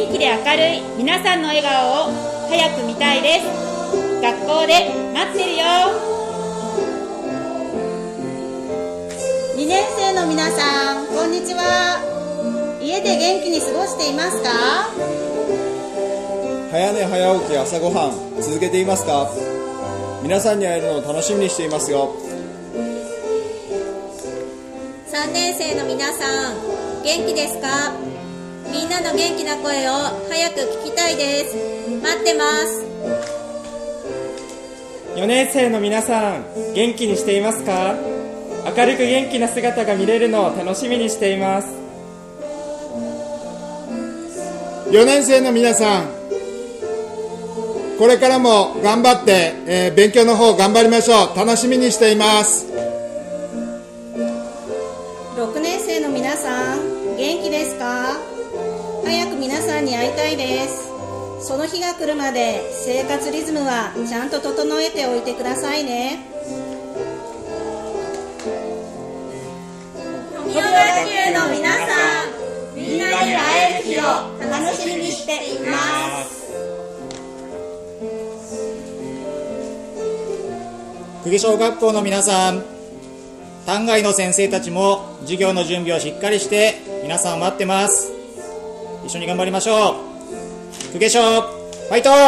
元気で明るい皆さんの笑顔を早く見たいです。学校で待ってるよ。 2年生の皆さん、こんにちは。家で元気に過ごしていますか？ 早寝早起き朝ごはん続けていますか？皆さんに会えるのを楽しみにしていますよ。 3年生の皆さん、元気ですか？みんなの元気な声を早く聞きたいです。待ってます。 4年生の皆さん、元気にしていますか？明るく元気な姿が見れるのを楽しみにしています。 4年生の皆さん、これからも頑張って、勉強の方頑張りましょう。楽しみにしています。 6年生の皆さん、元気ですか？早く皆さんに会いたいです。その日が来るまで生活リズムはちゃんと整えておいてくださいね。 富岡中の皆さん、みんなに会える日を楽しみにしています。 久喜小学校の皆さん、単外の先生たちも授業の準備をしっかりして皆さんを待ってます。一緒に頑張りましょう。久喜小ファイト。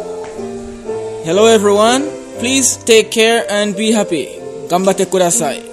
Hello everyone, please take care and be happy. 頑張ってください。